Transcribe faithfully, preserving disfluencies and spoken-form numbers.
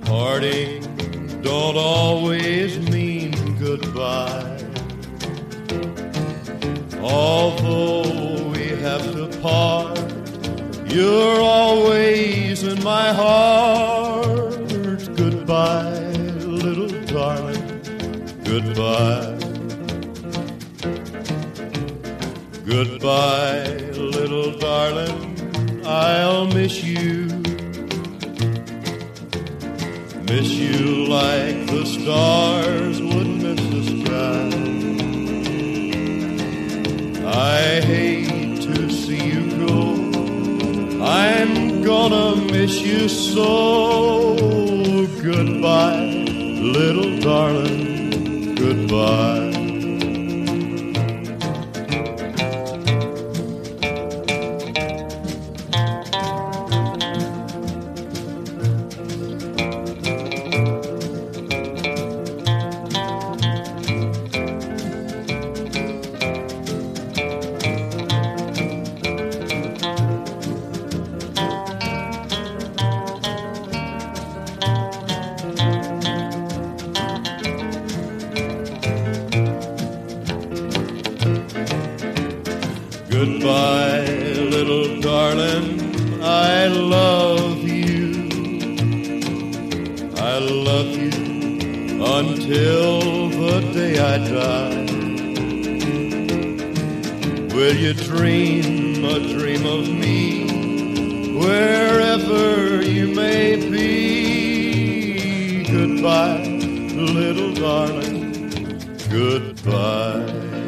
Parting don't always mean goodbye. Although we have to part, you're always in my heart. Goodbye, little darling, goodbye. Goodbye, little darling, I'll miss you. Miss you like the stars would miss the sky. I hate to see you go. I'm gonna miss you so. Goodbye, little darling, goodbye. Goodbye, little darling, I love you. I love you until the day I die. Will you dream a dream of me wherever you may be? Goodbye, little darling, goodbye.